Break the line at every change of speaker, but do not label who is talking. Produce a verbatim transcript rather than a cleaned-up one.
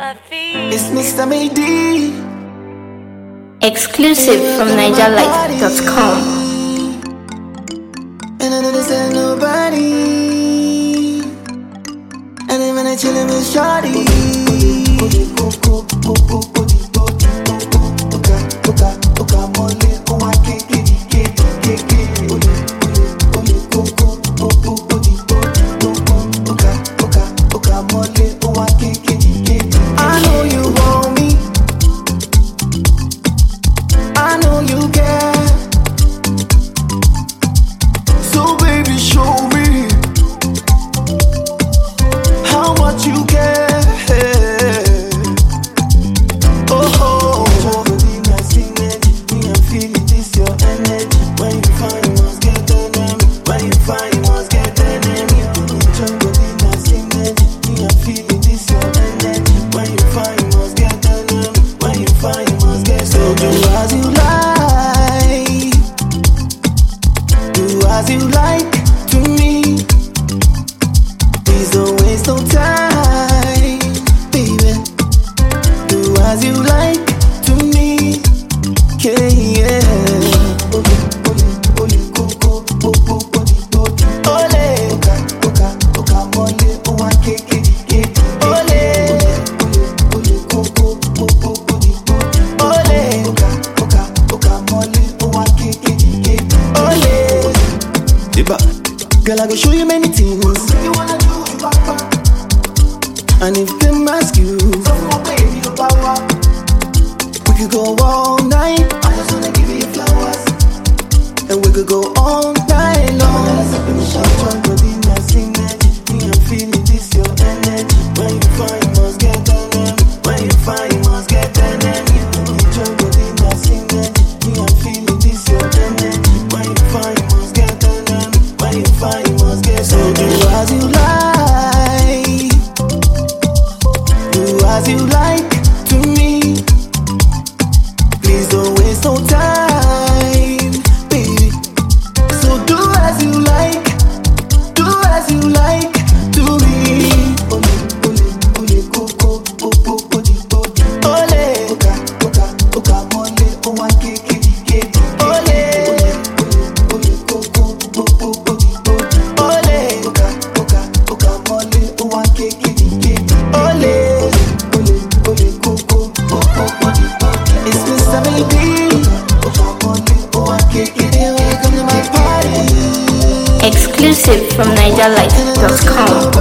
It's Mister Mady.
Exclusive from Niger Light dot com.
And I know this ain't nobody. And I'm gonna chillin' with Shawty. I know you want me. I know you care. So baby, show me how much you care. Oh, oh, oh. Me, I'm feeling this your energy. When you find, you must get enemy. When you find, you must get enemy. Me, I'm feeling this your energy. When you find, you must get enemy. When you find, you must get enemy. So do as you like. Do as you like to me. Please don't waste no time, baby. Do as you like to me. Yeah, yeah. Ole, ole, ole, coco, coco, coco, ole. Oka, oka, oka, mole, owa, keke, keke. Ole, ole, ole, coco, coco, coco, ole. Oka, oka, oka, mole, owa, keke, keke. Ole. Diba, girl, I go show you many things. You wanna do it, papa. And if them ask you, we could go all night. I just wanna give you flowers. And we could go all night long. I'm feeling this your energy. When you find, you must get enemy. When you find, you must get enemy. I'm feeling this your energy. When you find, you must get enemy. When you find, you must get enemy. So do as you like. Do as you like to me. Please don't waste no time, baby. So do as you like. Do as you like to me. Ole, ole, ole, coco, coco, coco, ole. Oka, oka, oka, mole, owa, keke, keke. Ole, ole, ole, coco, coco, coco, ole. Oka, oka, oka, mole, owa, keke, keke. Ole, ole, ole, coco, coco, coco. It's Mister Mady. Oka, mole, owa, keke, keke. Come to my party.
Exclusive from Niger Light dot com.